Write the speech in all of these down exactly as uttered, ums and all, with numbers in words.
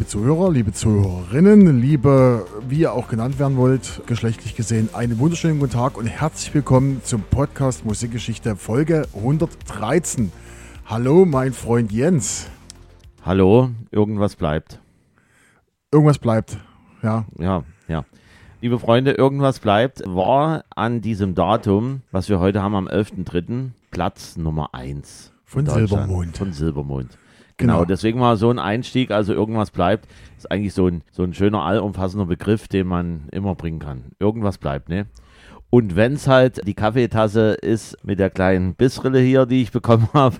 Zuhörer, liebe Zuhörerinnen, liebe, wie ihr auch genannt werden wollt, geschlechtlich gesehen, einen wunderschönen guten Tag und herzlich willkommen zum Podcast Musikgeschichte Folge hundertdreizehn. Hallo, mein Freund Jens. Hallo, irgendwas bleibt. Irgendwas bleibt, ja. Ja, ja. Liebe Freunde, irgendwas bleibt, war an diesem Datum, was wir heute haben, am elften dritten Platz Nummer eins. Von Silbermond. Von Silbermond. Genau, Genau, deswegen war so ein Einstieg, also irgendwas bleibt, ist eigentlich so ein, so ein schöner, allumfassender Begriff, den man immer bringen kann. Irgendwas bleibt, ne? Und wenn es halt die Kaffeetasse ist mit der kleinen Bissrille hier, die ich bekommen habe,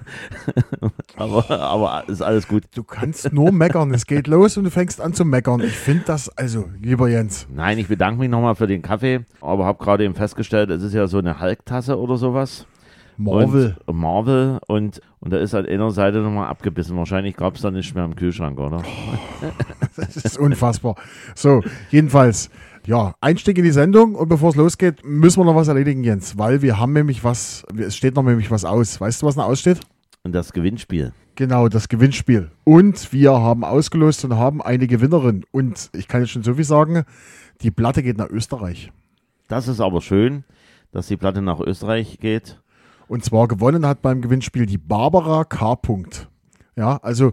aber, aber ist alles gut. Du kannst nur meckern, es geht los und du fängst an zu meckern. Ich finde das, also, lieber Jens. Nein, ich bedanke mich nochmal für den Kaffee, aber habe gerade eben festgestellt, es ist ja so eine Hulk-Tasse oder sowas. Marvel. Und, Marvel und, und da ist an einer Seite nochmal abgebissen. Wahrscheinlich gab es da nicht mehr im Kühlschrank, oder? Das ist unfassbar. So, jedenfalls, ja, Einstieg in die Sendung und bevor es losgeht, müssen wir noch was erledigen, Jens, weil wir haben nämlich was, es steht noch nämlich was aus. Weißt du, was noch aussteht? Und das Gewinnspiel. Genau, das Gewinnspiel. Und wir haben ausgelost und haben eine Gewinnerin. Und ich kann jetzt schon so viel sagen, die Platte geht nach Österreich. Das ist aber schön, dass die Platte nach Österreich geht. Und zwar gewonnen hat beim Gewinnspiel die Barbara K. Ja, also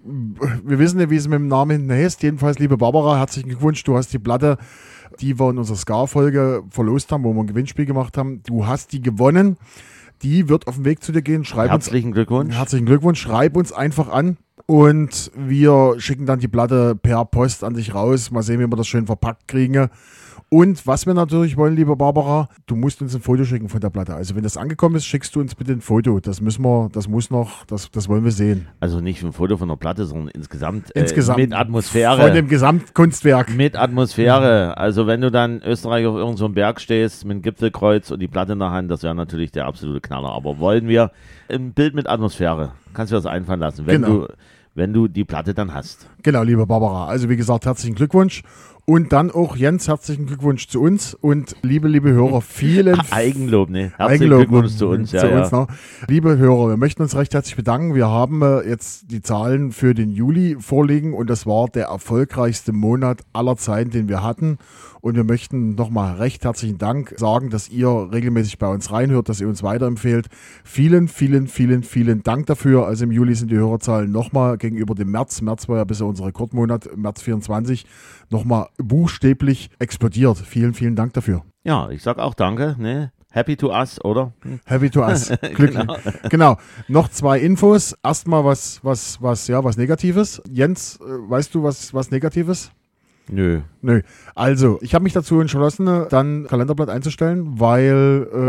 wir wissen ja, wie es mit dem Namen hinten heißt. Jedenfalls, liebe Barbara, herzlichen Glückwunsch. Du hast die Platte, die wir in unserer Ska-Folge verlost haben, wo wir ein Gewinnspiel gemacht haben. Du hast die gewonnen. Die wird auf dem Weg zu dir gehen. Schreib Herzlichen uns, Glückwunsch. Herzlichen Glückwunsch. Schreib uns einfach an. Und wir schicken dann die Platte per Post an dich raus. Mal sehen, wie wir das schön verpackt kriegen. Und was wir natürlich wollen, liebe Barbara, du musst uns ein Foto schicken von der Platte. Also wenn das angekommen ist, schickst du uns bitte ein Foto. Das müssen wir, das muss noch, das, das wollen wir sehen. Also nicht ein Foto von der Platte, sondern insgesamt, Insgesamt äh, mit Atmosphäre. Von dem Gesamtkunstwerk. Mit Atmosphäre. Also wenn du dann in Österreich auf irgendeinem so Berg stehst, mit einem Gipfelkreuz und die Platte in der Hand, das wäre natürlich der absolute Knaller. Aber wollen wir ein Bild mit Atmosphäre? Kannst du das einfallen lassen, wenn, Genau. du, wenn du die Platte dann hast. Genau, liebe Barbara. Also wie gesagt, herzlichen Glückwunsch. Und dann auch Jens, herzlichen Glückwunsch zu uns. Und liebe, liebe Hörer, vielen... Eigenlob, ne? Herzlichen Eigenlob Glückwunsch zu uns. Ja, zu ja. uns ne? Liebe Hörer, wir möchten uns recht herzlich bedanken. Wir haben äh, jetzt die Zahlen für den Juli vorliegen und das war der erfolgreichste Monat aller Zeiten, den wir hatten. Und wir möchten nochmal recht herzlichen Dank sagen, dass ihr regelmäßig bei uns reinhört, dass ihr uns weiterempfehlt. Vielen, vielen, vielen, vielen Dank dafür. Also im Juli sind die Hörerzahlen nochmal gegenüber dem März, März war ja bisher unser Rekordmonat, März vierundzwanzig, nochmal buchstäblich explodiert. Vielen, vielen Dank dafür. Ja, ich sag auch danke, ne? Happy to us, oder? Happy to us. Glücklich. Genau. Genau. Noch zwei Infos. Erstmal was, was, was, ja, was Negatives. Jens, äh, weißt du was, was Negatives? Nö. Nö. Also, ich habe mich dazu entschlossen, dann Kalenderblatt einzustellen, weil äh,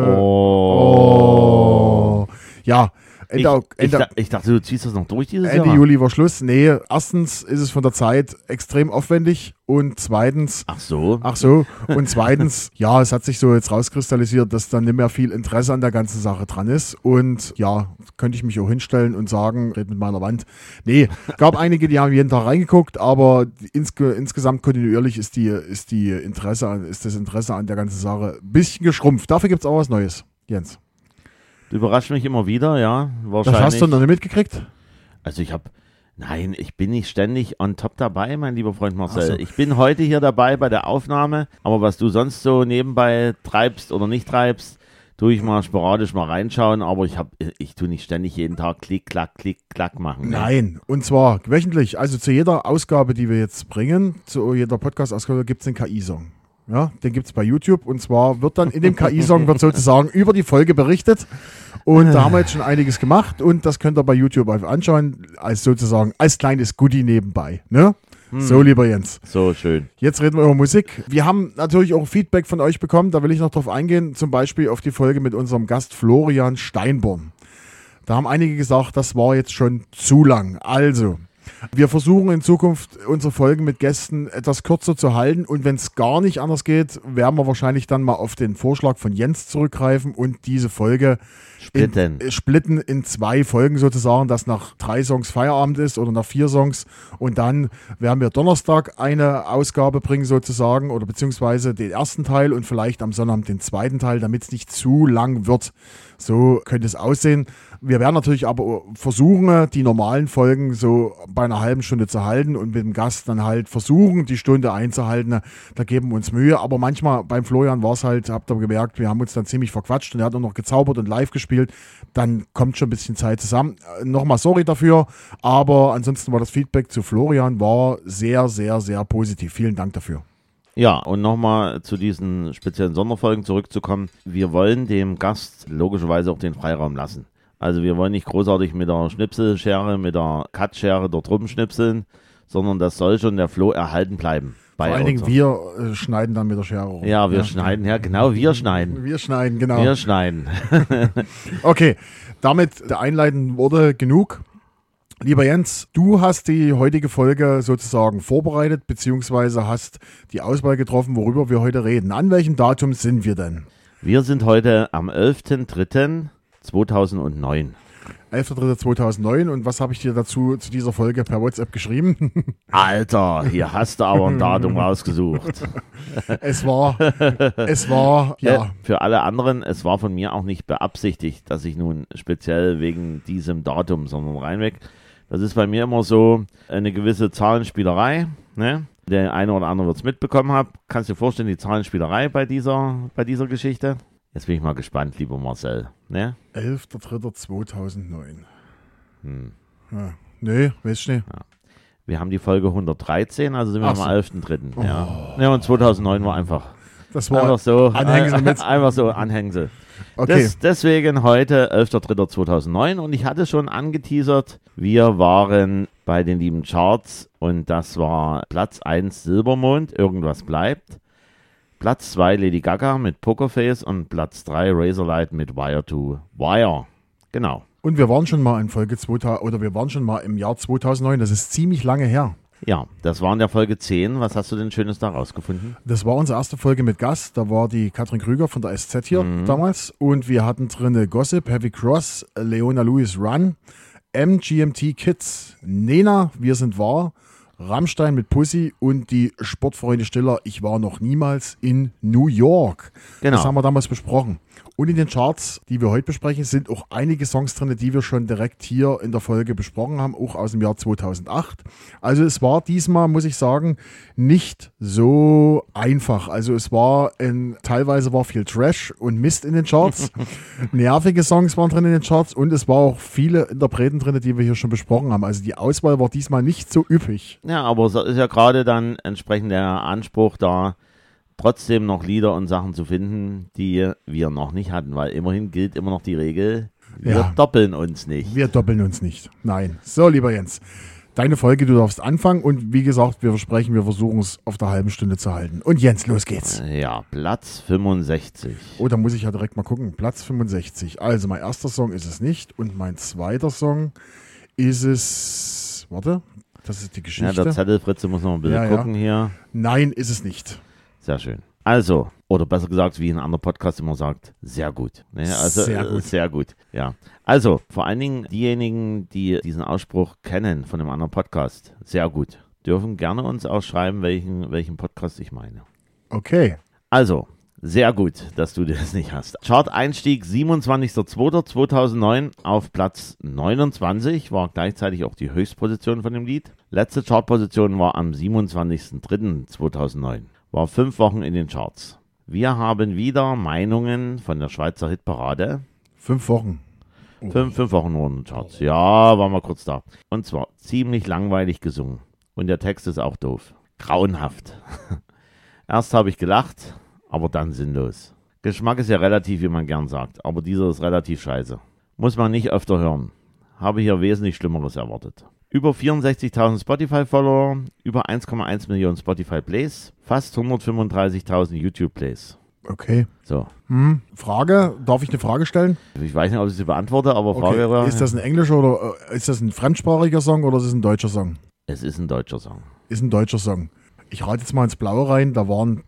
Oh. oh, ja, Ich, Ende, ich, Ende, da- ich dachte, du ziehst das noch durch dieses Ende Jahr. Juli war Schluss. Nee, erstens ist es von der Zeit extrem aufwendig und zweitens, Ach so. ach so, und zweitens, ja, es hat sich so jetzt rauskristallisiert, dass dann nicht mehr viel Interesse an der ganzen Sache dran ist und ja, könnte ich mich auch hinstellen und sagen, red mit meiner Wand. Nee, gab einige, die haben jeden Tag reingeguckt, aber insge, insgesamt kontinuierlich ist die, ist die Interesse, an- ist das Interesse an der ganzen Sache ein bisschen geschrumpft. Dafür gibt es auch was Neues, Jens. Du überraschst mich immer wieder, ja. Das Wahrscheinlich. hast du noch nicht mitgekriegt? Also ich habe, nein, ich bin nicht ständig on top dabei, mein lieber Freund Marcel. Ach so. Ich bin heute hier dabei bei der Aufnahme, aber was du sonst so nebenbei treibst oder nicht treibst, tue ich mal sporadisch mal reinschauen, aber ich habe, ich tue nicht ständig jeden Tag klick, klack, klick, klack machen. Ne? Nein, und zwar wöchentlich. Also zu jeder Ausgabe, die wir jetzt bringen, zu jeder Podcast-Ausgabe gibt es einen K I-Song. Ja, den gibt es bei YouTube und zwar wird dann in dem K I-Song wird sozusagen über die Folge berichtet und da haben wir jetzt schon einiges gemacht und das könnt ihr bei YouTube einfach anschauen, als sozusagen als kleines Goodie nebenbei. Ne? Hm. So, lieber Jens. So schön. Jetzt reden wir über Musik. Wir haben natürlich auch Feedback von euch bekommen, da will ich noch drauf eingehen, zum Beispiel auf die Folge mit unserem Gast Florian Steinborn. Da haben einige gesagt, das war jetzt schon zu lang. Also, wir versuchen in Zukunft unsere Folgen mit Gästen etwas kürzer zu halten und wenn es gar nicht anders geht, werden wir wahrscheinlich dann mal auf den Vorschlag von Jens zurückgreifen und diese Folge Splitten. In, äh, splitten in zwei Folgen sozusagen, dass nach drei Songs Feierabend ist oder nach vier Songs und dann werden wir Donnerstag eine Ausgabe bringen sozusagen oder beziehungsweise den ersten Teil und vielleicht am Sonnabend den zweiten Teil, damit es nicht zu lang wird. So könnte es aussehen. Wir werden natürlich aber versuchen, die normalen Folgen so bei einer halben Stunde zu halten und mit dem Gast dann halt versuchen, die Stunde einzuhalten. Da geben wir uns Mühe. Aber manchmal beim Florian war es halt, habt ihr gemerkt, wir haben uns dann ziemlich verquatscht und er hat auch noch gezaubert und live gespielt. Dann kommt schon ein bisschen Zeit zusammen. Nochmal sorry dafür, aber ansonsten war das Feedback zu Florian war sehr, sehr, sehr positiv. Vielen Dank dafür. Ja, und nochmal zu diesen speziellen Sonderfolgen zurückzukommen. Wir wollen dem Gast logischerweise auch den Freiraum lassen. Also wir wollen nicht großartig mit der Schnipselschere, mit der Cutschere dort rumschnipseln, sondern das soll schon der Flow erhalten bleiben. Vor allen Dingen wir äh, schneiden dann mit der Schere rum. Ja, wir ja. schneiden, ja genau, wir schneiden. Wir schneiden, genau. Wir schneiden. Okay, damit der einleitenden Worte genug. Lieber Jens, du hast die heutige Folge sozusagen vorbereitet, beziehungsweise hast die Auswahl getroffen, worüber wir heute reden. An welchem Datum sind wir denn? Wir sind heute am elften dritten zweitausendneun. elfter dritter zweitausendneun und was habe ich dir dazu zu dieser Folge per WhatsApp geschrieben? Alter, hier hast du aber ein Datum rausgesucht. Es war, es war, ja. Äh, für alle anderen, es war von mir auch nicht beabsichtigt, dass ich nun speziell wegen diesem Datum, sondern reinweg. Das ist bei mir immer so eine gewisse Zahlenspielerei, ne? Der eine oder andere wird es mitbekommen haben. Kannst du dir vorstellen, die Zahlenspielerei bei dieser, bei dieser Geschichte? Jetzt bin ich mal gespannt, lieber Marcel. Ne? elfter dritter zweitausendneun. Hm. Ja. Nee, weiß ich nicht. Ja. Wir haben die Folge hundertdreizehn, also sind wir Ach so. am elften dritten. Oh. Ja. ja, und zweitausendneun war einfach, Das war einfach so Anhängsel mit. Einfach so Anhängsel. Okay. Das, deswegen heute elfter dritter zweitausendneun und ich hatte schon angeteasert, wir waren bei den lieben Charts und das war Platz eins Silbermond, irgendwas bleibt. Platz zwei Lady Gaga mit Pokerface und Platz drei Razorlight mit Wire to Wire. Genau. Und wir waren schon mal in Folge zweitausend oder wir waren schon mal im Jahr zweitausendneun, das ist ziemlich lange her. Ja, das war in der Folge zehn. Was hast du denn Schönes da rausgefunden? Das war unsere erste Folge mit Gast. Da war die Katrin Krüger von der S Z hier mhm. damals. Und wir hatten drin Gossip, Heavy Cross, Leona Lewis Run, M G M T Kids, Nena, Wir sind wahr, Rammstein mit Pussy und die Sportfreunde Stiller, ich war noch niemals in New York. Genau. Das haben wir damals besprochen. Und in den Charts, die wir heute besprechen, sind auch einige Songs drin, die wir schon direkt hier in der Folge besprochen haben, auch aus dem Jahr zweitausendacht. Also es war diesmal, muss ich sagen, nicht so einfach. Also es war, ein, teilweise war viel Trash und Mist in den Charts. Nervige Songs waren drin in den Charts und es war auch viele Interpreten drin, die wir hier schon besprochen haben. Also die Auswahl war diesmal nicht so üppig. Ja, aber es ist ja gerade dann entsprechend der Anspruch da, trotzdem noch Lieder und Sachen zu finden, die wir noch nicht hatten, weil immerhin gilt immer noch die Regel, wir Ja. doppeln uns nicht. Wir doppeln uns nicht. Nein. So, lieber Jens, deine Folge, du darfst anfangen und wie gesagt, wir versprechen, wir versuchen es auf der halben Stunde zu halten. Und Jens, los geht's. Ja, Platz fünfundsechzig. Oh, da muss ich ja direkt mal gucken. Platz fünfundsechzig. Also mein erster Song ist es nicht und mein zweiter Song ist es, warte, das ist die Ja, Geschichte. der Zettelfritze muss noch ein bisschen Ja, ja. gucken hier. Nein, ist es nicht. Sehr schön. Also, oder besser gesagt, wie ein anderer Podcast immer sagt, sehr gut. Ne? Also, Sehr gut. Äh, sehr gut. Ja. Also, vor allen Dingen diejenigen, die diesen Ausspruch kennen von einem anderen Podcast, sehr gut, dürfen gerne uns auch schreiben, welchen, welchen Podcast ich meine. Okay. Also, sehr gut, dass du das nicht hast. Chart-Einstieg siebenundzwanzigster zweiter zweitausendneun auf Platz neunundzwanzig, war gleichzeitig auch die Höchstposition von dem Lied. Letzte Chartposition war am siebenundzwanzigster dritter zweitausendneun. War fünf Wochen in den Charts. Wir haben wieder Meinungen von der Schweizer Hitparade. Fünf Wochen. Oh. Fünf, fünf Wochen nur in den Charts. Ja, waren wir kurz da. Und zwar ziemlich langweilig gesungen. Und der Text ist auch doof. Grauenhaft. Erst habe ich gelacht, aber dann sinnlos. Geschmack ist ja relativ, wie man gern sagt. Aber dieser ist relativ scheiße. Muss man nicht öfter hören. Habe hier wesentlich Schlimmeres erwartet. Über vierundsechzigtausend Spotify-Follower, über eins Komma eins Millionen Spotify-Plays, fast hundertfünfunddreißigtausend YouTube-Plays. Okay. So, Hm. Frage, darf ich eine Frage stellen? ich weiß nicht, ob ich sie beantworte, aber Okay. Frage wäre, Ist das ein englischer oder äh, ist das ein fremdsprachiger Song oder ist es ein deutscher Song? es ist ein deutscher Song. Ist ein deutscher Song. Ich rate jetzt mal ins Blaue rein, da waren,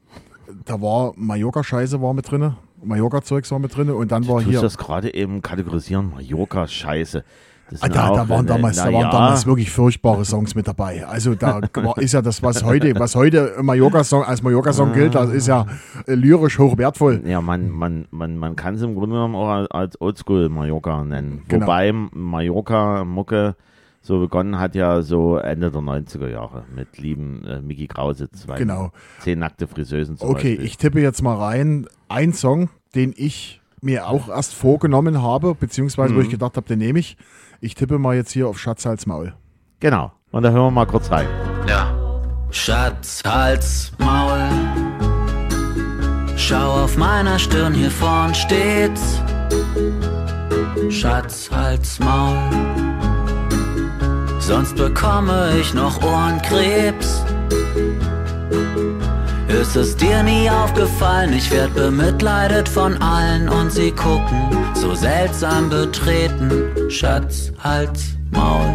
da war Mallorca-Scheiße war mit drin, Mallorca-Zeugs war mit drin und dann war Du tust hier. das gerade eben kategorisieren, Mallorca-Scheiße. Das Ah, sind da, auch, da waren äh, damals, na da waren ja, damals wirklich furchtbare Songs mit dabei. Also da war, ist ja das, was heute, was heute Mallorca-Song als Mallorca-Song gilt, das ist ja äh, lyrisch hochwertvoll. Ja, man, man, man, man kann es im Grunde genommen auch als Oldschool Mallorca nennen. Genau. Wobei Mallorca-Mucke so begonnen hat ja so Ende der neunziger Jahre mit lieben äh, Micky Krause, zwei Genau. zehn nackte Friseusen zum Okay, Beispiel. ich tippe jetzt mal rein. Ein Song, den ich mir auch erst vorgenommen habe, beziehungsweise wo Mhm. ich gedacht habe, den nehme ich. Ich tippe mal jetzt hier auf Schatz, Hals, Maul. Genau, und da hören wir mal kurz rein. Ja. Schatz, Hals, Maul. Schau, auf meiner Stirn hier vorn steht's. Schatz, Hals, Maul. Sonst bekomme ich noch Ohrenkrebs. Ist es dir nie aufgefallen, ich werd bemitleidet von allen und sie gucken so seltsam betreten. Schatz, Hals, Maul.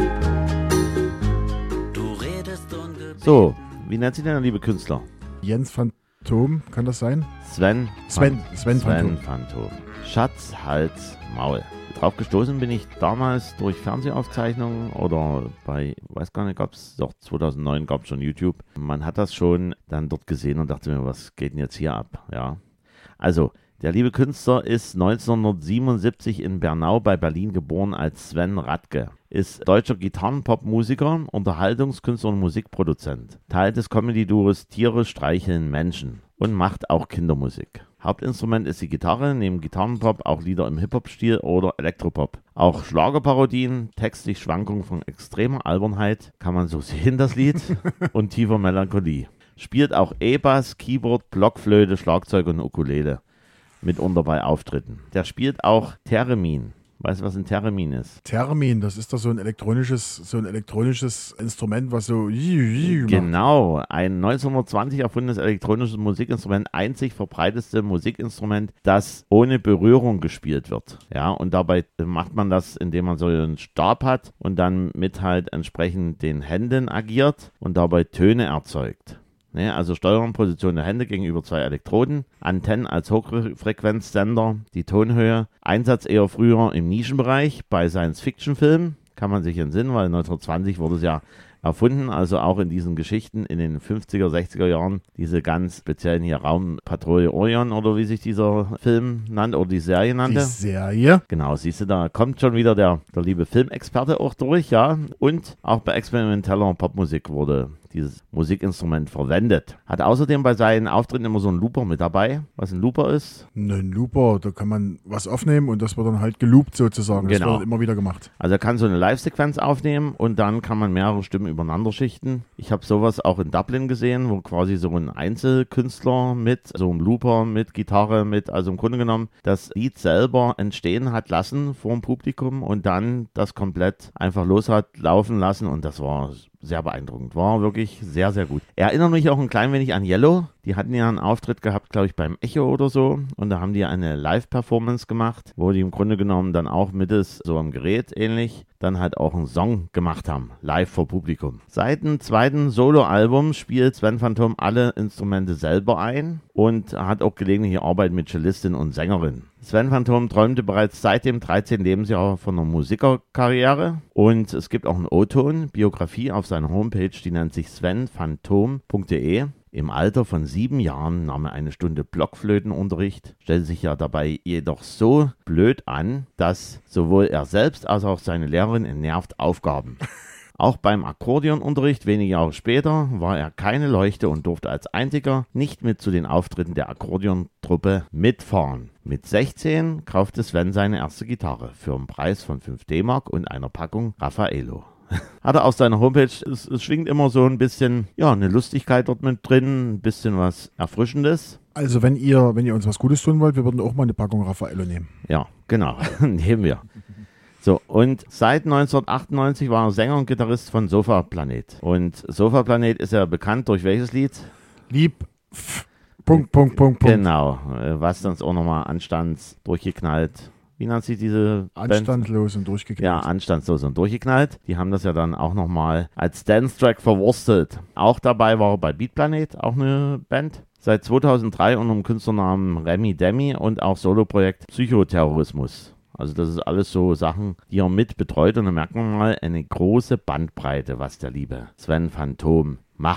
Du redest ungebeten. So, wie nennt sich denn der liebe Künstler? Jens Phantom, kann das sein? Sven. Sven, Phan- Sven Phantom. Phantom. Schatz, Hals, Maul. Drauf gestoßen bin ich damals durch Fernsehaufzeichnungen oder bei, weiß gar nicht, gab es doch zweitausendneun gab es schon YouTube. Man hat das schon dann dort gesehen und dachte mir, was geht denn jetzt hier ab? Ja. Also, der liebe Künstler ist neunzehnhundertsiebenundsiebzig in Bernau bei Berlin geboren als Sven Radke. Ist deutscher Gitarrenpop-Musiker, Unterhaltungskünstler und Musikproduzent. Teil des Comedy-Duos Tiere streicheln Menschen und macht auch Kindermusik. Hauptinstrument ist die Gitarre, neben Gitarrenpop auch Lieder im Hip-Hop-Stil oder Elektropop. Auch Schlagerparodien, textlich Schwankungen von extremer Albernheit, kann man so sehen, das Lied, und tiefer Melancholie. Spielt auch E-Bass, Keyboard, Blockflöte, Schlagzeug und Ukulele. Mitunter bei Auftritten. Der spielt auch Theremin. Weißt du, was ein Theremin ist? Termin, das ist doch so ein elektronisches, so ein elektronisches Instrument, was so macht. Genau, ein neunzehnhundertzwanzig erfundenes elektronisches Musikinstrument, einzig verbreiteste Musikinstrument, das ohne Berührung gespielt wird. Ja, und dabei macht man das, indem man so einen Stab hat und dann mit halt entsprechend den Händen agiert und dabei Töne erzeugt. Ne, also Steuerung, Position der Hände gegenüber zwei Elektroden, Antennen als Hochfrequenzsender, die Tonhöhe, Einsatz eher früher im Nischenbereich bei Science-Fiction-Filmen, kann man sich entsinnen, weil neunzehnhundertzwanzig wurde es ja erfunden, also auch in diesen Geschichten in den fünfziger, sechziger Jahren, diese ganz speziellen hier Raumpatrouille Orion oder wie sich dieser Film nannte oder die Serie nannte. Die Serie. Genau, siehst du, da kommt schon wieder der, der liebe Filmexperte auch durch, ja. Und auch bei experimenteller Popmusik wurde dieses Musikinstrument verwendet. Hat außerdem bei seinen Auftritten immer so einen Looper mit dabei. Was ein Looper ist? Ein Looper, da kann man was aufnehmen und das wird dann halt geloopt sozusagen. Das Genau. wird immer wieder gemacht. Also er kann so eine Live-Sequenz aufnehmen und dann kann man mehrere Stimmen übereinander schichten. Ich habe sowas auch in Dublin gesehen, wo quasi so ein Einzelkünstler mit so einem Looper, mit Gitarre, mit, also im Grunde genommen das Lied selber entstehen hat lassen vor dem Publikum und dann das komplett einfach los hat laufen lassen und das war sehr beeindruckend. War wirklich sehr, sehr gut. Erinnert mich auch ein klein wenig an Yellow. Die hatten ja einen Auftritt gehabt, glaube ich, beim Echo oder so. Und da haben die eine Live-Performance gemacht, wo die im Grunde genommen dann auch mittels so am Gerät ähnlich dann halt auch einen Song gemacht haben. Live vor Publikum. Seit dem zweiten Soloalbum spielt Sven Phantom alle Instrumente selber ein und hat auch gelegentliche Arbeit mit Cellistin und Sängerin. Sven Phantom träumte bereits seit dem dreizehnten Lebensjahr von einer Musikerkarriere und es gibt auch einen O-Ton, Biografie auf seiner Homepage, die nennt sich sven phantom punkt de. Im Alter von sieben Jahren nahm er eine Stunde Blockflötenunterricht, stellte sich ja dabei jedoch so blöd an, dass sowohl er selbst als auch seine Lehrerin entnervt aufgaben. Auch beim Akkordeonunterricht wenige Jahre später war er keine Leuchte und durfte als einziger nicht mit zu den Auftritten der Akkordeontruppe mitfahren. Mit sechzehn kaufte Sven seine erste Gitarre für einen Preis von fünf D-Mark und einer Packung Raffaello. Hat er auf seiner Homepage, es, es schwingt immer so ein bisschen, ja, eine Lustigkeit dort mit drin, ein bisschen was Erfrischendes. Also wenn ihr, wenn ihr uns was Gutes tun wollt, wir würden auch mal eine Packung Raffaello nehmen. Ja, genau, nehmen wir. So, und seit neunzehnhundertachtundneunzig war er Sänger und Gitarrist von Sofa Planet. Und Sofa Planet ist ja bekannt durch welches Lied? Lieb, pf, Punkt, Punkt, Punkt, Punkt. Genau, äh, was dann auch nochmal anstands durchgeknallt. Wie nennt sich diese Band? Anstandlos und durchgeknallt. Ja, anstandslos und durchgeknallt. Die haben das ja dann auch nochmal als Dance-Track verwurstet. Auch dabei war er bei Beat Planet, auch eine Band. Seit zweitausenddrei unter dem Künstlernamen Remy Demi und auch Soloprojekt Psychoterrorismus. Also das ist alles so Sachen, die er mit betreut und da merkt man mal eine große Bandbreite, was der liebe Sven Phantom macht.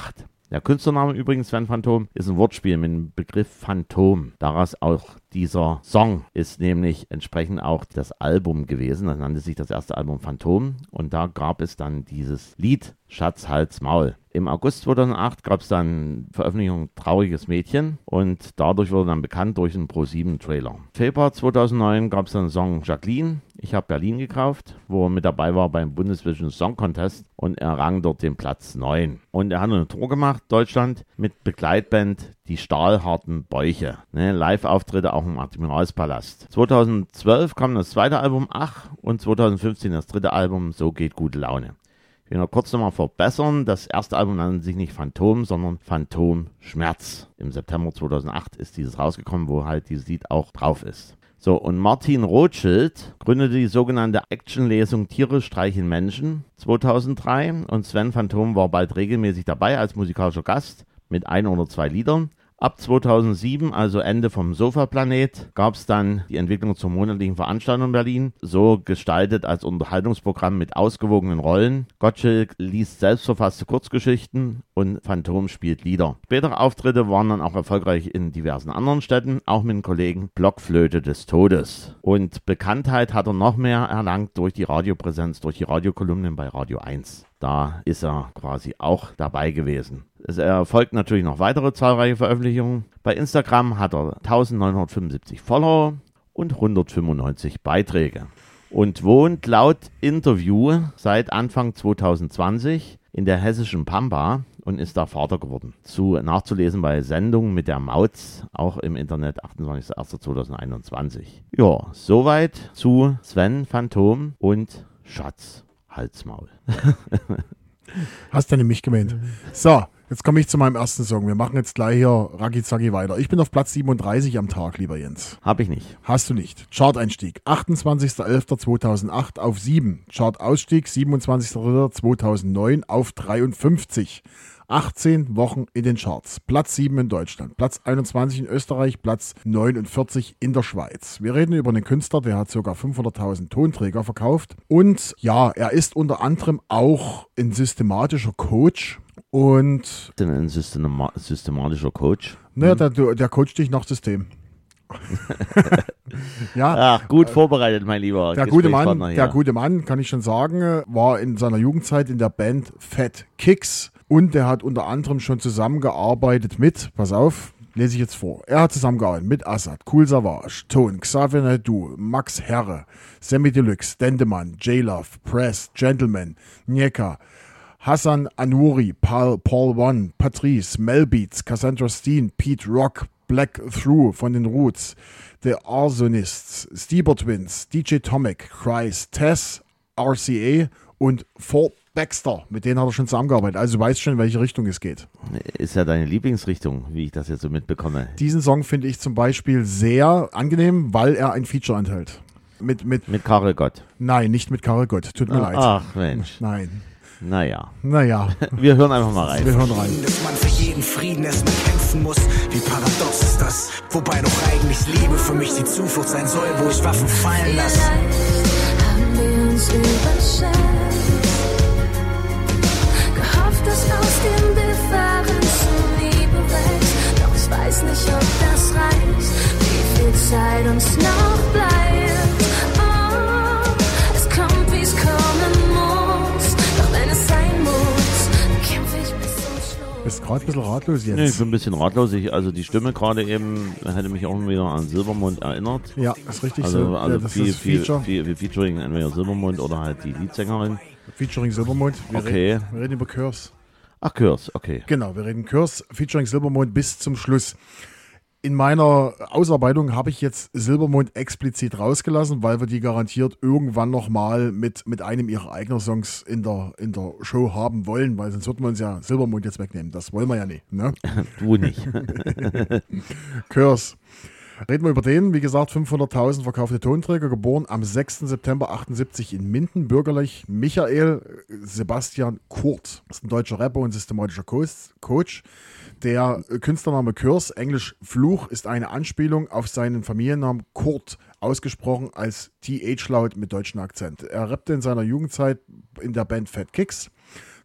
Der Künstlername übrigens, Sven Phantom, ist ein Wortspiel mit dem Begriff Phantom. Daraus auch dieser Song ist nämlich entsprechend auch das Album gewesen. Das nannte sich das erste Album Phantom und da gab es dann dieses Lied Schatz, Hals, Maul. Im August zweitausendacht gab es dann Veröffentlichung Trauriges Mädchen und dadurch wurde dann bekannt durch einen Pro sieben Trailer. Februar zweitausendneun gab es dann den Song Jacqueline. Ich habe Berlin gekauft, wo er mit dabei war beim Bundesvision Song Contest und er rang dort den Platz neun. Und er hat eine Tour gemacht, Deutschland, mit Begleitband Die Stahlharten Bäuche. Ne, Live-Auftritte auch im Admiralspalast. zweitausendzwölf kam das zweite Album Ach und zweitausendfünfzehn das dritte Album So geht gute Laune. Ich will noch kurz nochmal verbessern. Das erste Album nannte sich nicht Phantom, sondern Phantom Schmerz. Im September zweitausendacht ist dieses rausgekommen, wo halt dieses Lied auch drauf ist. So, und Martin Rothschild gründete die sogenannte Actionlesung Tiere streicheln Menschen zweitausenddrei und Sven Phantom war bald regelmäßig dabei als musikalischer Gast mit ein oder zwei Liedern. Ab zweitausendsieben, also Ende vom Sofa-Planet, gab es dann die Entwicklung zur monatlichen Veranstaltung in Berlin, so gestaltet als Unterhaltungsprogramm mit ausgewogenen Rollen. Gottschalk liest selbstverfasste Kurzgeschichten und Phantom spielt Lieder. Spätere Auftritte waren dann auch erfolgreich in diversen anderen Städten, auch mit dem Kollegen Blockflöte des Todes. Und Bekanntheit hat er noch mehr erlangt durch die Radiopräsenz, durch die Radiokolumnen bei Radio eins. Da ist er quasi auch dabei gewesen. Es erfolgt natürlich noch weitere zahlreiche Veröffentlichungen. Bei Instagram hat er eintausendneunhundertfünfundsiebzig Follower und hundertfünfundneunzig Beiträge. Und wohnt laut Interview seit Anfang zweitausendzwanzig in der hessischen Pampa und ist da Vater geworden. Zu nachzulesen bei Sendung mit der Mauz, auch im Internet, achtundzwanzigster erster zweitausendeinundzwanzig. Ja, soweit zu Sven Phantom und Schatz, Hals, Maul. Hast du nämlich gemeint. So, jetzt komme ich zu meinem ersten Song. Wir machen jetzt gleich hier Raki-Zacki weiter. Ich bin auf Platz siebenunddreißig am Tag, lieber Jens. Hab ich nicht. Hast du nicht. Chart-Einstieg, achtundzwanzigster elfter zweitausendacht auf sieben. Chart-Ausstieg, siebenundzwanzigster dritter zweitausendneun auf dreiundfünfzig. achtzehn Wochen in den Charts. Platz sieben in Deutschland, Platz einundzwanzig in Österreich, Platz neunundvierzig in der Schweiz. Wir reden über einen Künstler, der hat ca. fünfhunderttausend Tonträger verkauft. Und ja, er ist unter anderem auch ein systematischer Coach. Und Denn ein Systema- systematischer Coach? Naja, der, der coacht dich nach System. Ja, Ach, gut vorbereitet, mein Lieber. der gute, Mann, der gute Mann, kann ich schon sagen, war in seiner Jugendzeit in der Band Fat Kicks. Und er hat unter anderem schon zusammengearbeitet mit, pass auf, lese ich jetzt vor. Er hat zusammengearbeitet mit Assad, Cool Savage, Tone, Xavier Naidoo, Max Herre, Sammy Deluxe, Dendemann, J-Love, Press, Gentleman, Njeka, Hassan Anouri, Paul, Paul One, Patrice, Melbeats, Cassandra Steen, Pete Rock, Black Through von den Roots, The Arsonists, Stieber Twins, D J Tomic, Christ, Tess, R C A und Fort Baxter. Mit denen hat er schon zusammengearbeitet. Also du weißt schon, in welche Richtung es geht. Ist ja deine Lieblingsrichtung, wie ich das jetzt so mitbekomme. Diesen Song finde ich zum Beispiel sehr angenehm, weil er ein Feature enthält. Mit, mit, Mit Karel Gott. Nein, nicht mit Karel Gott. Tut mir Ach, leid. ach Mensch. Nein. Naja. Naja. Wir hören einfach mal rein. Wir hören rein. Dass man für jeden Frieden erstmal kämpfen muss. Wie paradox ist das? Wobei doch eigentlich Liebe für mich die Zuflucht sein soll, wo ich Waffen fallen lasse. Haben wir uns überschätzt. Gehofft, dass aus dem Differenzen Liebe wächst. Doch ich weiß nicht, ob das reicht. Wie viel Zeit uns noch bleibt. Oh, es kommt, wie es kommen muss. Doch wenn es sein muss, kämpfe ich bis zum Schluss. Bist gerade ein bisschen ratlos jetzt. Nee, ich bin ein bisschen ratlos. Ich, also die Stimme gerade eben hätte mich auch wieder an Silbermond erinnert. Ja, ist richtig Also, so. also ja, das viel, ist viel, Feature. viel, viel Featuring entweder Silbermond oder halt die Leadsängerin. Featuring Silbermond. Wir Okay. Reden, wir reden über Curse. Ach, Kurs, okay. Genau, wir reden Curse, Featuring Silbermond bis zum Schluss. In meiner Ausarbeitung habe ich jetzt Silbermond explizit rausgelassen, weil wir die garantiert irgendwann nochmal mit, mit einem ihrer eigenen Songs in der, in der Show haben wollen, weil sonst würden wir uns ja Silbermond jetzt wegnehmen. Das wollen wir ja nicht. Ne? Du nicht. Curse. Reden wir über den, wie gesagt, fünfhunderttausend verkaufte Tonträger, geboren am sechster September achtundsiebzig in Minden, bürgerlich Michael Sebastian Kurt. Das ist ein deutscher Rapper und systematischer Coach. Der Künstlername Curse, englisch Fluch, ist eine Anspielung auf seinen Familiennamen Kurt, ausgesprochen als T H-Laut mit deutschem Akzent. Er rappte in seiner Jugendzeit in der Band Fat Kicks.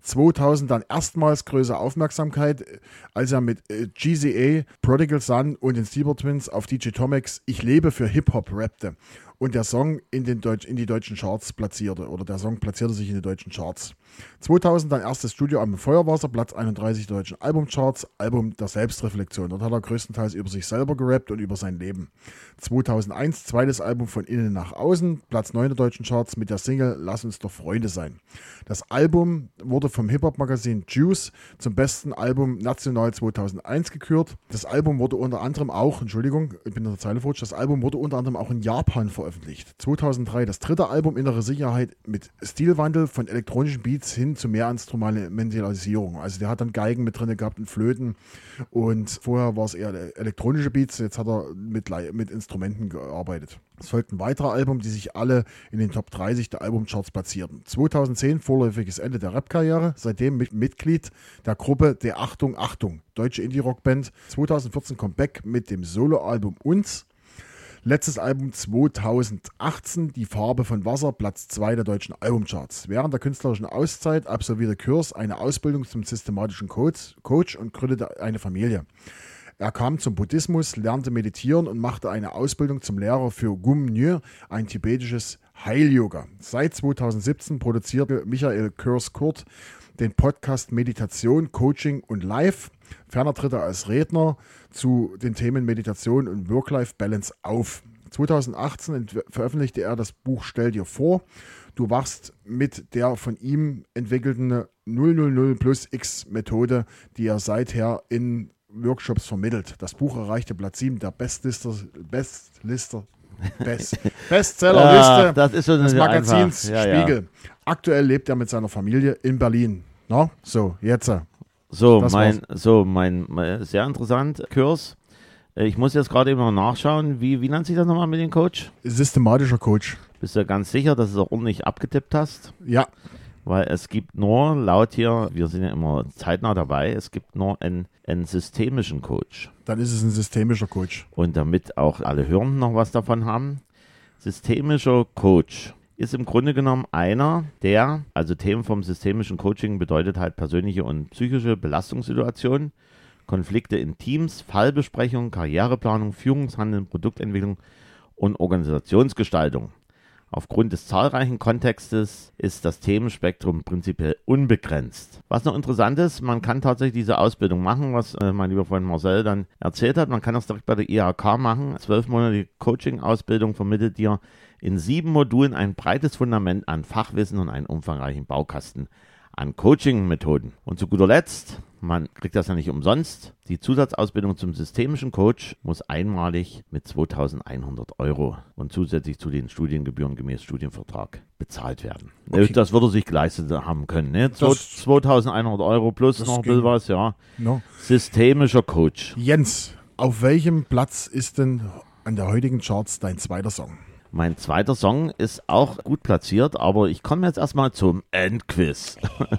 zweitausend dann erstmals größere Aufmerksamkeit, als er mit äh, G Z A, Prodigal Son und den Stieber Twins auf D J Tomex Ich lebe für Hip-Hop rappte und der Song in, den Deutsch, in die deutschen Charts platzierte oder der Song platzierte sich in die deutschen Charts. zweitausend dann erstes Studioalbum Feuerwasser, Platz einunddreißig der deutschen Albumcharts, Album der Selbstreflexion. Dort hat er größtenteils über sich selber gerappt und über sein Leben. zweitausendeins, zweites Album von innen nach außen, Platz neun der deutschen Charts mit der Single Lass uns doch Freunde sein. Das Album wurde vom Hip-Hop-Magazin Juice zum besten Album national zweitausendeins gekürt. Das Album wurde unter anderem auch, Entschuldigung, ich bin in der Zeile verrutscht, das Album wurde unter anderem auch in Japan veröffentlicht. zweitausenddrei das dritte Album Innere Sicherheit mit Stilwandel von elektronischen Beats hin zu mehr Instrumentalisierung. Also der hat dann Geigen mit drin gehabt und Flöten und vorher war es eher elektronische Beats, jetzt hat er mit, mit Instrumenten gearbeitet. Es folgten weitere Alben, die sich alle in den Top dreißig der Albumcharts platzierten. zweitausendzehn vorläufiges Ende der Rap-Karriere, seitdem mit Mitglied der Gruppe der Achtung, Achtung, deutsche Indie-Rock-Band. zweitausendvierzehn Comeback mit dem Soloalbum Uns. Letztes Album zweitausendachtzehn, Die Farbe von Wasser, Platz zwei der deutschen Albumcharts. Während der künstlerischen Auszeit absolvierte Kurs eine Ausbildung zum systematischen Coach, Coach und gründete eine Familie. Er kam zum Buddhismus, lernte meditieren und machte eine Ausbildung zum Lehrer für Gum Nyo, ein tibetisches Heil-Yoga. Seit zweitausendsiebzehn produzierte Michael Kurs-Kurt den Podcast Meditation, Coaching und Life. Ferner tritt er als Redner zu den Themen Meditation und Work-Life-Balance auf. zweitausendachtzehn veröffentlichte er das Buch Stell dir vor. Du wachst mit der von ihm entwickelten null null null plus X Methode, die er seither in Workshops vermittelt. Das Buch erreichte Platz sieben der Bestlister, Bestlister, Best, Bestsellerliste ah, das ist so des Magazins ja, Spiegel. Ja. Aktuell lebt er mit seiner Familie in Berlin. Na, so, jetzt. So, das mein, so mein, mein, sehr interessant, Kurs. Ich muss jetzt gerade eben noch nachschauen, wie, wie nennt sich das nochmal mit dem Coach? Systematischer Coach. Bist du ganz sicher, dass du es auch ordentlich abgetippt hast? Ja. Weil es gibt nur, laut hier, wir sind ja immer zeitnah dabei, es gibt nur einen, einen systemischen Coach. Dann ist es ein systemischer Coach. Und damit auch alle Hörenden noch was davon haben, systemischer Coach ist im Grunde genommen einer, der, also Themen vom systemischen Coaching bedeutet halt persönliche und psychische Belastungssituationen, Konflikte in Teams, Fallbesprechungen, Karriereplanung, Führungshandeln, Produktentwicklung und Organisationsgestaltung. Aufgrund des zahlreichen Kontextes ist das Themenspektrum prinzipiell unbegrenzt. Was noch interessant ist, man kann tatsächlich diese Ausbildung machen, was äh, mein lieber Freund Marcel dann erzählt hat. Man kann das direkt bei der I H K machen. Zwölfmonatige Coaching-Ausbildung vermittelt dir in sieben Modulen ein breites Fundament an Fachwissen und einen umfangreichen Baukasten an Coaching-Methoden. Und zu guter Letzt, man kriegt das ja nicht umsonst, die Zusatzausbildung zum systemischen Coach muss einmalig mit zweitausendeinhundert Euro und zusätzlich zu den Studiengebühren gemäß Studienvertrag bezahlt werden. Okay. Das würde sich geleistet haben können. Ne? zweitausendeinhundert Euro plus noch ein bisschen was, ja. No. Systemischer Coach. Jens, auf welchem Platz ist denn an der heutigen Charts dein zweiter Song? Mein zweiter Song ist auch gut platziert, aber ich komme jetzt erstmal zum Endquiz.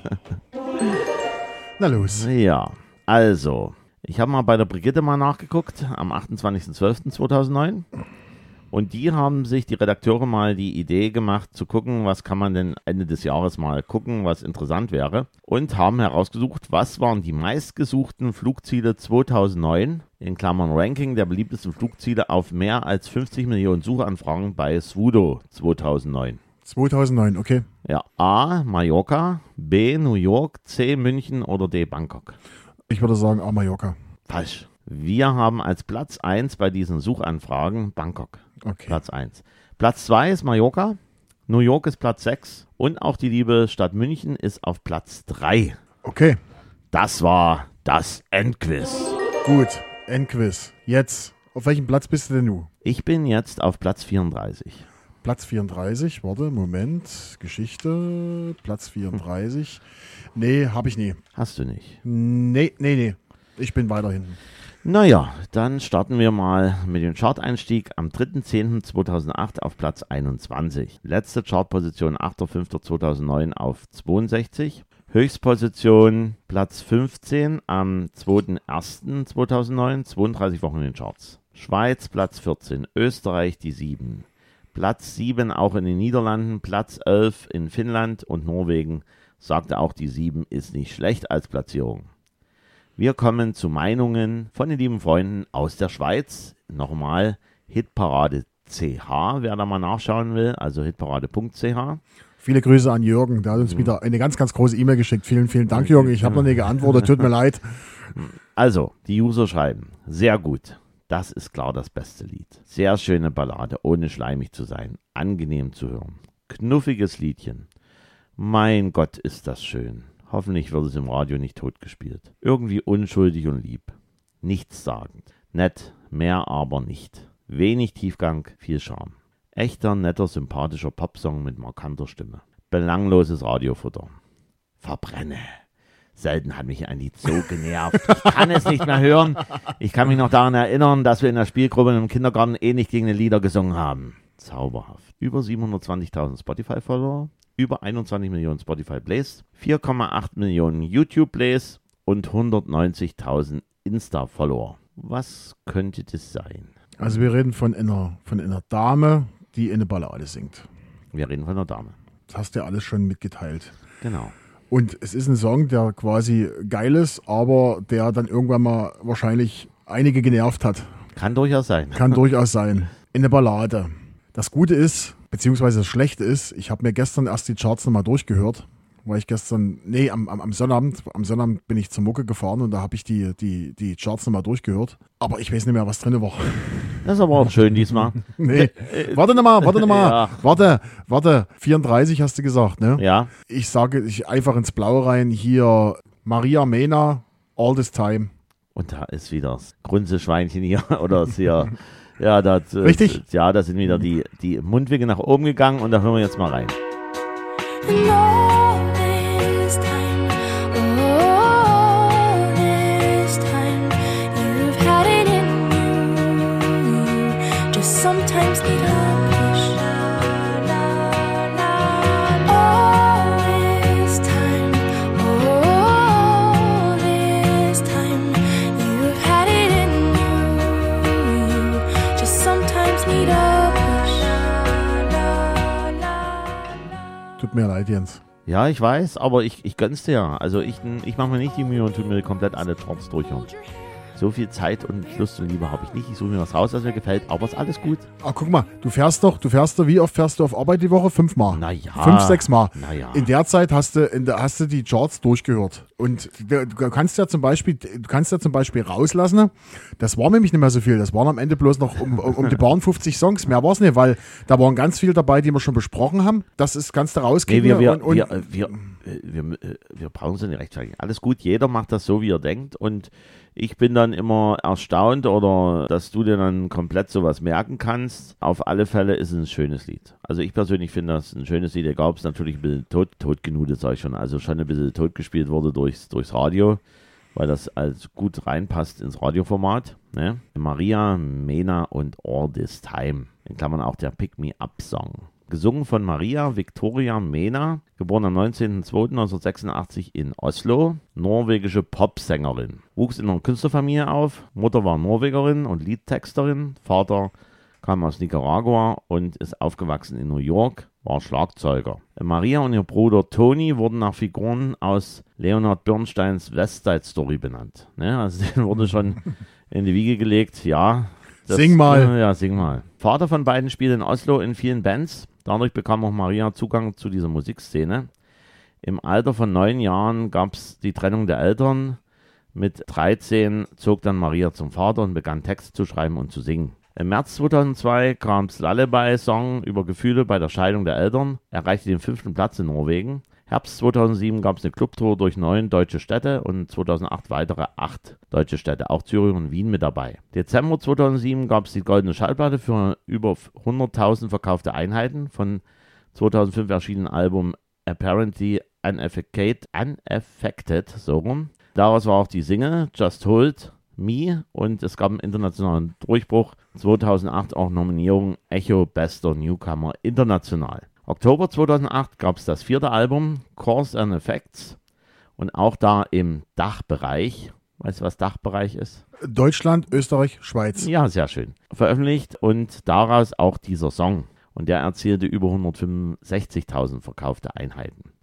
Na los. Ja, also, ich habe mal bei der Brigitte mal nachgeguckt, am achtundzwanzigsten zwölften zweitausendneun. Und die haben sich, die Redakteure, mal die Idee gemacht, zu gucken, was kann man denn Ende des Jahres mal gucken, was interessant wäre. Und haben herausgesucht, was waren die meistgesuchten Flugziele zweitausendneun, in Klammern Ranking der beliebtesten Flugziele auf mehr als fünfzig Millionen Suchanfragen bei Svudo zweitausendneun. zweitausendneun, okay. Ja, A, Mallorca, B, New York, C, München oder D, Bangkok. Ich würde sagen A, Mallorca. Falsch. Wir haben als Platz eins bei diesen Suchanfragen Bangkok. Okay. Platz eins. Platz zwei ist Mallorca, New York ist Platz sechs und auch die liebe Stadt München ist auf Platz drei. Okay. Das war das Endquiz. Gut, Endquiz. Jetzt, auf welchem Platz bist du denn du? Ich bin jetzt auf Platz vierunddreißig. Platz vierunddreißig, warte, Moment, Geschichte, Platz vierunddreißig. Hm. Nee, hab ich nie. Hast du nicht? Nee, nee, nee. Ich bin weiter hinten. Naja, dann starten wir mal mit dem Chart-Einstieg am dritter zehnter zweitausendacht auf Platz einundzwanzig. Letzte Chartposition achter fünfter zweitausendneun auf zweiundsechzig. Höchstposition Platz fünfzehn am zweiter erster zweitausendneun, zweiunddreißig Wochen in den Charts. Schweiz Platz vierzehn, Österreich die sieben. Platz sieben auch in den Niederlanden, Platz elf in Finnland und Norwegen sagte auch die sieben ist nicht schlecht als Platzierung. Wir kommen zu Meinungen von den lieben Freunden aus der Schweiz. Nochmal Hitparade C H, wer da mal nachschauen will, also hitparade punkt c h. Viele Grüße an Jürgen, der hat uns wieder eine ganz, ganz große E-Mail geschickt. Vielen, vielen Dank, Jürgen. Ich habe noch nicht geantwortet, tut mir leid. Also, die User schreiben, sehr gut. Das ist klar das beste Lied. Sehr schöne Ballade, ohne schleimig zu sein. Angenehm zu hören. Knuffiges Liedchen. Mein Gott, ist das schön. Hoffentlich wird es im Radio nicht totgespielt. Irgendwie unschuldig und lieb. Nichtssagend. Nett, mehr aber nicht. Wenig Tiefgang, viel Charme. Echter, netter, sympathischer Popsong mit markanter Stimme. Belangloses Radiofutter. Verbrenne. Selten hat mich ein Lied so genervt. Ich kann es nicht mehr hören. Ich kann mich noch daran erinnern, dass wir in der Spielgruppe im Kindergarten eh nicht gegen Lieder gesungen haben. Zauberhaft. Über siebenhundertzwanzigtausend Spotify-Follower, über einundzwanzig Millionen Spotify-Plays, vier Komma acht Millionen YouTube-Plays und hundertneunzigtausend Insta-Follower. Was könnte das sein? Also wir reden von einer, von einer Dame, die eine Ballade singt. Wir reden von einer Dame. Das hast du ja alles schon mitgeteilt. Genau. Und es ist ein Song, der quasi geil ist, aber der dann irgendwann mal wahrscheinlich einige genervt hat. Kann durchaus sein. Kann durchaus sein. Eine Ballade. Das Gute ist, beziehungsweise das Schlechte ist, ich habe mir gestern erst die Charts nochmal durchgehört, weil ich gestern, nee, am, am, am Sonnabend, am Sonnabend bin ich zur Mucke gefahren und da habe ich die, die, die Charts nochmal durchgehört. Aber ich weiß nicht mehr, was drin war. Das ist aber auch schön diesmal. Nee, warte nochmal, warte nochmal. Ja. Warte, warte, vierunddreißig hast du gesagt, ne? Ja. Ich sage ich einfach ins Blaue rein, hier Maria Mena, All This Time. Und da ist wieder das Grunze-Schweinchen hier, oder das hier. Ja, das, äh, Richtig? Ja, da sind wieder die, die Mundwinkel nach oben gegangen und da hören wir jetzt mal rein. And all this time, all this time, you've had it in you. Just sometimes need a push. All this time, all this time, you've had it in you. Just sometimes need a push. Tut mir leid, Jens. Ja, ich weiß, aber ich, ich gönn's dir ja. Also ich, ich mache mir nicht die Mühe und tue mir komplett alle Charts durchhören. So viel Zeit und Lust und Liebe habe ich nicht. Ich suche mir was raus, was mir gefällt, aber ist alles gut. Ah, guck mal, du fährst doch, du fährst doch, wie oft fährst du auf Arbeit die Woche? Fünfmal. Naja. Fünf, sechs Mal. Naja. In der Zeit hast du, in der, hast du die Charts durchgehört. Und du du kannst ja zum Beispiel, du kannst ja zum Beispiel rauslassen, das war nämlich nicht mehr so viel. Das waren am Ende bloß noch um, um, um die Bahn fünfzig Songs. Mehr war es nicht, weil da waren ganz viel dabei, die wir schon besprochen haben. Das ist, kannst du Nee, rauskriegen. wir, wir, und, und wir, wir, wir, wir, wir brauchen sie nicht rechtfertigen. Alles gut, jeder macht das so, wie er denkt. Und ich bin dann immer erstaunt, oder dass du dir dann komplett sowas merken kannst. Auf alle Fälle ist es ein schönes Lied. Also ich persönlich finde das ein schönes Lied. Egal, ob es natürlich ein bisschen tot, totgenudet, sage ich schon, also schon ein bisschen totgespielt wurde durchs, durchs Radio, weil das als gut reinpasst ins Radioformat. Ne? Maria Mena und All This Time. In Klammern auch der Pick Me Up Song. Gesungen von Maria Victoria Mena, geboren am neunzehnten zweiten neunzehnhundertsechsundachtzig in Oslo, norwegische Popsängerin. Wuchs in einer Künstlerfamilie auf, Mutter war Norwegerin und Liedtexterin, Vater kam aus Nicaragua und ist aufgewachsen in New York, war Schlagzeuger. Maria und ihr Bruder Tony wurden nach Figuren aus Leonard Bernsteins West Side Story benannt. Ne, also denen wurde schon in die Wiege gelegt, ja. Das, Sing mal. Ja, sing mal. Vater von beiden spielte in Oslo in vielen Bands. Dadurch bekam auch Maria Zugang zu dieser Musikszene. Im Alter von neun Jahren gab es die Trennung der Eltern. Mit dreizehn zog dann Maria zum Vater und begann Texte zu schreiben und zu singen. Im März zweitausendzwei kam das Lullaby-Song über Gefühle bei der Scheidung der Eltern, erreichte den fünften Platz in Norwegen. Herbst zweitausendsieben gab es eine Clubtour durch neun deutsche Städte und zweitausendacht weitere acht deutsche Städte, auch Zürich und Wien mit dabei. Dezember zweitausendsieben gab es die Goldene Schallplatte für über hunderttausend verkaufte Einheiten von zweitausendfünf erschienenen Album Apparently Unaffected, Unaffected, so rum. Daraus war auch die Single Just Hold Me und es gab einen internationalen Durchbruch. zweitausendacht auch Nominierung Echo Bester Newcomer international. Oktober zweitausendacht gab es das vierte Album, Cause and Effects, und auch da im Dachbereich. Weißt du, was Dachbereich ist? Deutschland, Österreich, Schweiz. Ja, sehr schön. Veröffentlicht und daraus auch dieser Song. Und der erzielte über hundertfünfundsechzigtausend verkaufte Einheiten.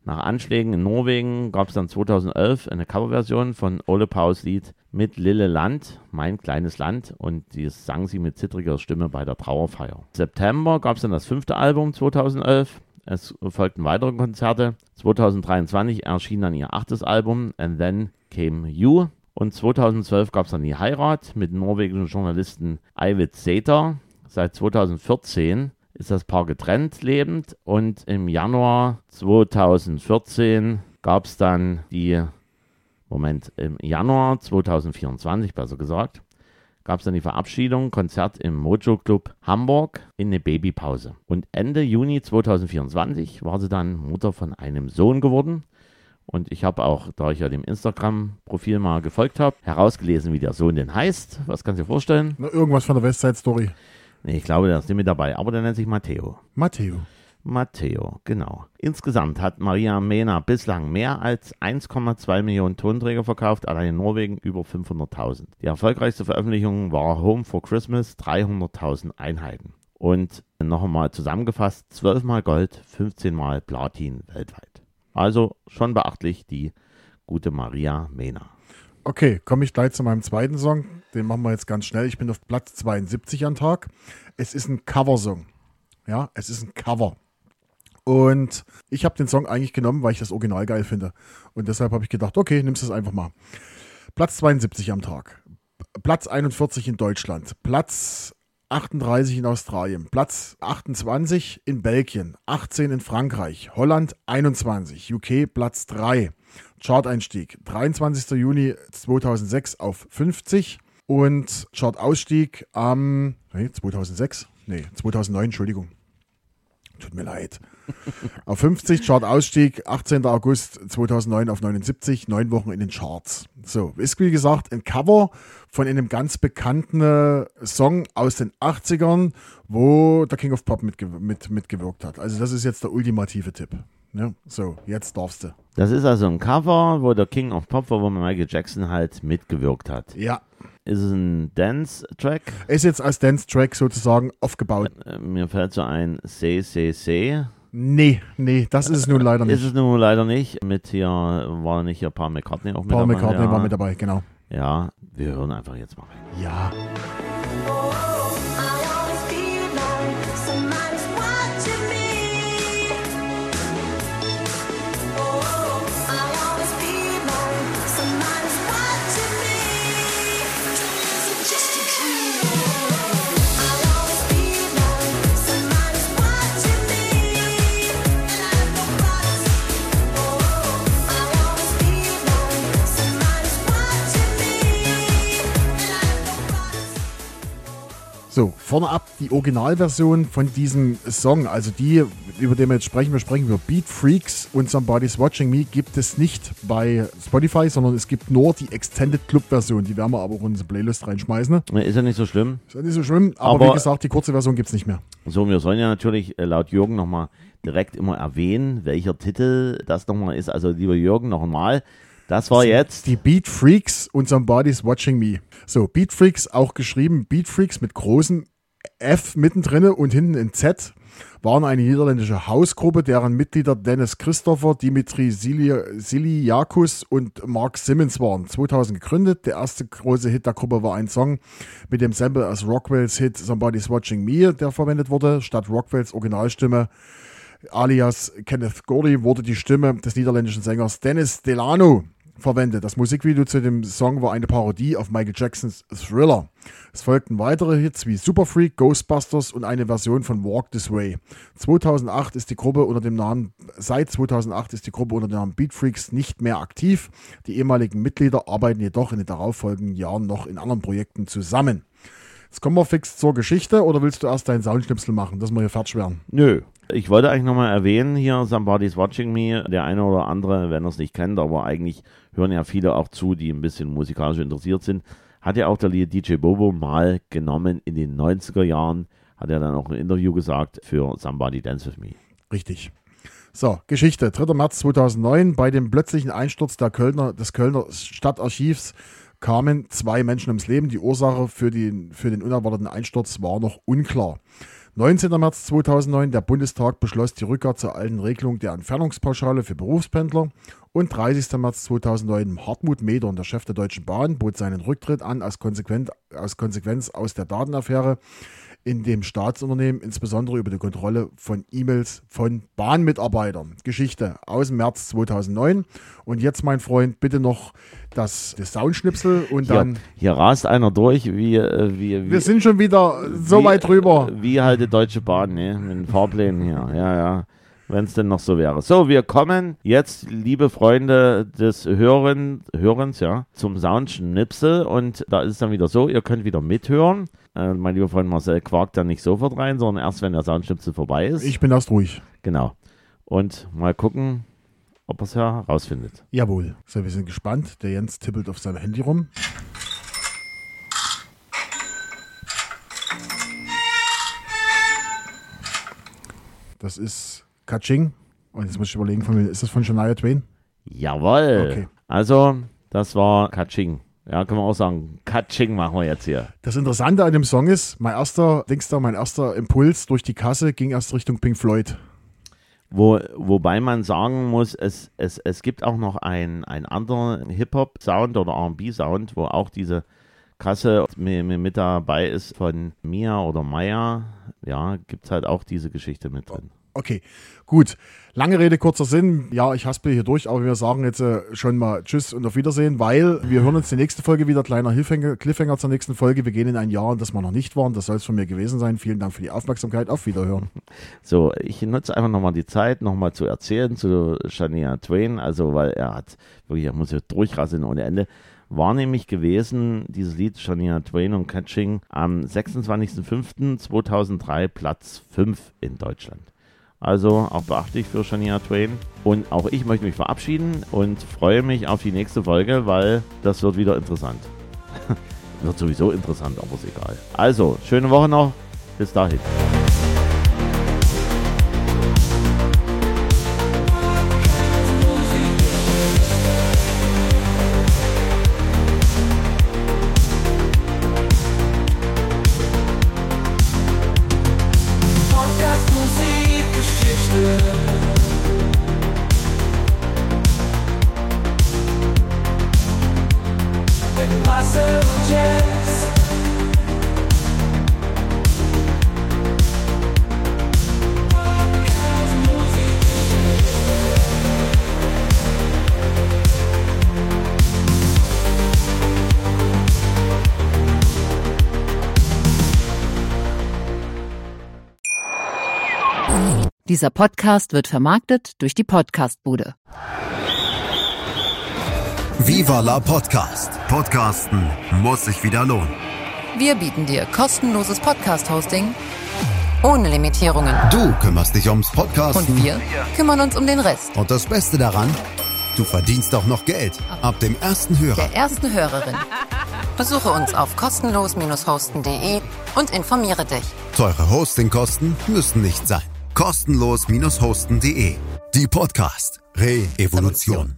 Nach Anschlägen in Norwegen gab es dann zweitausendelf eine Coverversion von Ole Paus Lied Mit Lille Land, Mein kleines Land, und das sang sie mit zittriger Stimme bei der Trauerfeier. Im September gab es dann das fünfte Album zweitausendelf. Es folgten weitere Konzerte. zweitausenddreiundzwanzig erschien dann ihr achtes Album, And Then Came You. Und zweitausendzwölf gab es dann die Heirat mit dem norwegischen Journalisten Eivind Sæther. Seit zweitausendvierzehn ist das Paar getrennt lebend, und im Januar zweitausendvierzehn gab es dann die, Moment, im Januar zweitausendvierundzwanzig besser gesagt, gab es dann die Verabschiedung, Konzert im Mojo Club Hamburg in eine Babypause. Und Ende Juni zweitausendvierundzwanzig war sie dann Mutter von einem Sohn geworden. Und ich habe auch, da ich ja dem Instagram-Profil mal gefolgt habe, herausgelesen, wie der Sohn denn heißt. Was kannst du dir vorstellen? Na, irgendwas von der West Side Story. Nee, ich glaube, der ist nicht mit dabei, aber der nennt sich Matteo. Matteo. Matteo, genau. Insgesamt hat Maria Mena bislang mehr als eins Komma zwei Millionen Tonträger verkauft, allein in Norwegen über fünfhunderttausend. Die erfolgreichste Veröffentlichung war Home for Christmas, dreihunderttausend Einheiten. Und noch einmal zusammengefasst, zwölf Mal Gold, fünfzehn Mal Platin weltweit. Also schon beachtlich, die gute Maria Mena. Okay, komme ich gleich zu meinem zweiten Song. Den machen wir jetzt ganz schnell. Ich bin auf Platz zweiundsiebzig am Tag. Es ist ein Coversong. Ja, es ist ein Cover. Und ich habe den Song eigentlich genommen, weil ich das Original geil finde. Und deshalb habe ich gedacht, okay, nimmst es einfach mal. Platz zweiundsiebzig am Tag. Platz einundvierzig in Deutschland. Platz achtunddreißig in Australien. Platz achtundzwanzig in Belgien. achtzehn in Frankreich. Holland einundzwanzig. U K Platz drei. Chart-Einstieg dreiundzwanzigster Juni zweitausendsechs auf fünfzig. Und Chart-Ausstieg am, nee, zweitausendsechs? Nee, zweitausendneun, Entschuldigung. Tut mir leid. Auf fünfzig, Chart-Ausstieg, achtzehnter August zweitausendneun auf neunundsiebzig, neun Wochen in den Charts. So, ist wie gesagt ein Cover von einem ganz bekannten Song aus den achtzigern, wo der King of Pop mitge- mit, mitgewirkt hat. Also das ist jetzt der ultimative Tipp. Ja, so, jetzt darfst du. Das ist also ein Cover, wo der King of Pop war, wo Michael Jackson halt mitgewirkt hat. Ja. Ist es ein Dance-Track? Ist jetzt als Dance-Track sozusagen aufgebaut. Äh, mir fällt so ein Say, Say, Say. Nee, nee, das ist es nun leider nicht. Ist es nun leider nicht. Mit hier, war nicht hier Paul McCartney auch mit Paul dabei? Paul McCartney ja. war mit dabei, genau. Ja, wir hören einfach jetzt mal rein. Ja. So, vorne ab die Originalversion von diesem Song, also die, über den wir jetzt sprechen, wir sprechen über Beat Freaks und Somebody's Watching Me, gibt es nicht bei Spotify, sondern es gibt nur die Extended Club Version, die werden wir aber auch in unsere Playlist reinschmeißen. Ist ja nicht so schlimm. Ist ja nicht so schlimm, aber, aber wie gesagt, die kurze Version gibt es nicht mehr. So, wir sollen ja natürlich äh, laut Jürgen nochmal direkt immer erwähnen, welcher Titel das nochmal ist. Also lieber Jürgen, nochmal. Das war jetzt die Beat Freaks und Somebody's Watching Me. So, Beat Freaks, auch geschrieben Beat Freaks mit großem F mittendrin und hinten in Z, waren eine niederländische Hausgruppe, deren Mitglieder Dennis Christopher, Dimitri Siliakus und Mark Simmons waren. zweitausend gegründet. Der erste große Hit der Gruppe war ein Song mit dem Sample aus Rockwells Hit Somebody's Watching Me, der verwendet wurde. Statt Rockwells Originalstimme alias Kenneth Gordy wurde die Stimme des niederländischen Sängers Dennis Delano verwendet. Das Musikvideo zu dem Song war eine Parodie auf Michael Jacksons Thriller. Es folgten weitere Hits wie Super Freak, Ghostbusters und eine Version von Walk This Way. zweitausendacht ist die Gruppe unter dem Namen, seit zweitausendacht ist die Gruppe unter dem Namen Beat Freaks nicht mehr aktiv. Die ehemaligen Mitglieder arbeiten jedoch in den darauffolgenden Jahren noch in anderen Projekten zusammen. Jetzt kommen wir fix zur Geschichte, oder willst du erst deinen Soundschnipsel machen, dass wir hier fertig werden? Nö. Ich wollte eigentlich nochmal erwähnen hier, Somebody's Watching Me, der eine oder andere, wenn er es nicht kennt, aber eigentlich hören ja viele auch zu, die ein bisschen musikalisch interessiert sind, hat ja auch der D J Bobo mal genommen in den neunziger Jahren, hat er dann auch ein Interview gesagt für Somebody Dance With Me. Richtig. So, Geschichte. dritter März zweitausendneun, bei dem plötzlichen Einsturz der Kölner, des Kölner Stadtarchivs kamen zwei Menschen ums Leben. Die Ursache für den, für den unerwarteten Einsturz war noch unklar. neunzehnter März zweitausendneun, der Bundestag beschloss die Rückkehr zur alten Regelung der Entfernungspauschale für Berufspendler. Und dreißigster März zweitausendneun, Hartmut Medorn, der Chef der Deutschen Bahn, bot seinen Rücktritt an als, konsequent, als Konsequenz aus der Datenaffäre in dem Staatsunternehmen, insbesondere über die Kontrolle von E-Mails von Bahnmitarbeitern. Geschichte aus dem März zweitausendneun. Und jetzt, mein Freund, bitte noch das, das Soundschnipsel und Hier, dann... hier rast einer durch, wie... äh, wie, wie Wir sind schon wieder so wie, weit drüber. Wie halt die Deutsche Bahn, ne? Mit den Fahrplänen hier. Ja, ja. Wenn es denn noch so wäre. So, wir kommen jetzt, liebe Freunde des Hören, Hörens, ja, zum Soundschnipsel. Und da ist es dann wieder so, ihr könnt wieder mithören. Äh, mein lieber Freund Marcel quakt dann nicht sofort rein, sondern erst, wenn der Soundschnipsel vorbei ist. Ich bin erst ruhig. Genau. Und mal gucken, ob er es ja herausfindet. Jawohl. So, wir sind gespannt. Der Jens tippelt auf seinem Handy rum. Das ist Katsching. Und jetzt muss ich überlegen, von wem ist das von Shania Twain? Jawohl. Okay. Also, das war Katsching. Ja, können wir auch sagen. Katsching machen wir jetzt hier. Das Interessante an dem Song ist, mein erster, Dings da, mein erster Impuls durch die Kasse ging erst Richtung Pink Floyd. Wo, wobei man sagen muss, es, es, es gibt auch noch einen anderen Hip-Hop-Sound oder R and B-Sound, wo auch diese Kasse mit, mit dabei ist von Mia oder Maya. Ja, gibt es halt auch diese Geschichte mit drin. Okay, gut. Lange Rede, kurzer Sinn. Ja, ich haspel hier durch, aber wir sagen jetzt äh, schon mal Tschüss und auf Wiedersehen, weil wir hören uns die nächste Folge wieder. Kleiner Hilfhänger, Cliffhanger zur nächsten Folge. Wir gehen in ein Jahr, in das wir noch nicht waren. Das soll es von mir gewesen sein. Vielen Dank für die Aufmerksamkeit. Auf Wiederhören. So, ich nutze einfach nochmal die Zeit, nochmal zu erzählen zu Shania Twain. Also, weil er hat wirklich, er muss ja durchrasseln ohne Ende. War nämlich gewesen, dieses Lied Shania Twain und Catching, am sechsundzwanzigster fünfter zweitausenddrei Platz fünf in Deutschland. Also auch beachtlich für Shania Twain. Und auch ich möchte mich verabschieden und freue mich auf die nächste Folge, weil das wird wieder interessant. Wird sowieso interessant, aber ist egal. Also, schöne Woche noch. Bis dahin. Dieser Podcast wird vermarktet durch die Podcastbude. Viva la Podcast. Podcasten muss sich wieder lohnen. Wir bieten dir kostenloses Podcast-Hosting ohne Limitierungen. Du kümmerst dich ums Podcasten. Und wir kümmern uns um den Rest. Und das Beste daran, du verdienst auch noch Geld. Ab dem ersten Hörer. Der ersten Hörerin. Besuche uns auf kostenlos hosten punkt de und informiere dich. Teure Hostingkosten müssen nicht sein. kostenlos hosten punkt de. Die Podcast Re-Evolution.